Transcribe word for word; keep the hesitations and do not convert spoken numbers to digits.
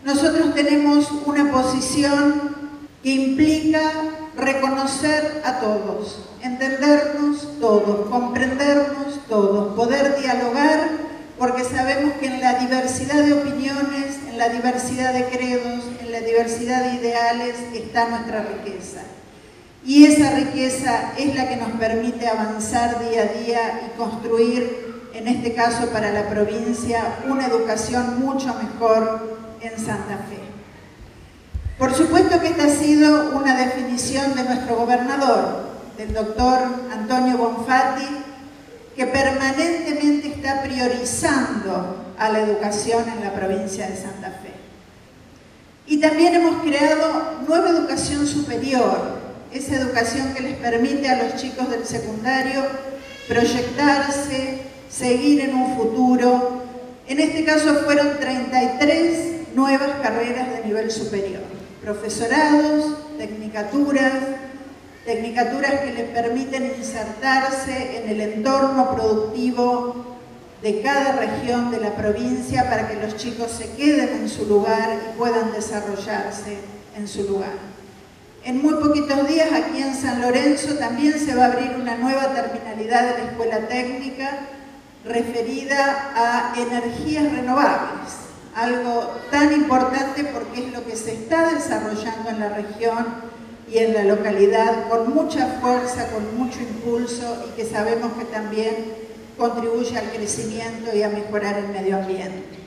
nosotros tenemos una posición que implica reconocer a todos, entendernos todos, comprendernos todos, poder dialogar, porque sabemos que en la diversidad de opiniones, en la diversidad de credos, en la diversidad de ideales está nuestra riqueza. Y esa riqueza es la que nos permite avanzar día a día y construir, en este caso para la provincia, una educación mucho mejor en Santa Fe. Por supuesto que esta ha sido una definición de nuestro gobernador, del doctor Antonio Bonfatti, que permanentemente está priorizando a la educación en la provincia de Santa Fe. Y también hemos creado nueva educación superior, esa educación que les permite a los chicos del secundario proyectarse, seguir en un futuro. En este caso fueron treinta y tres nuevas carreras de nivel superior, profesorados, tecnicaturas, tecnicaturas que les permiten insertarse en el entorno productivo de cada región de la provincia para que los chicos se queden en su lugar y puedan desarrollarse en su lugar. En muy poquitos días aquí en San Lorenzo también se va a abrir una nueva terminalidad de la Escuela Técnica referida a energías renovables, algo tan importante porque es lo que se está desarrollando en la región y en la localidad con mucha fuerza, con mucho impulso y que sabemos que también contribuye al crecimiento y a mejorar el medio ambiente.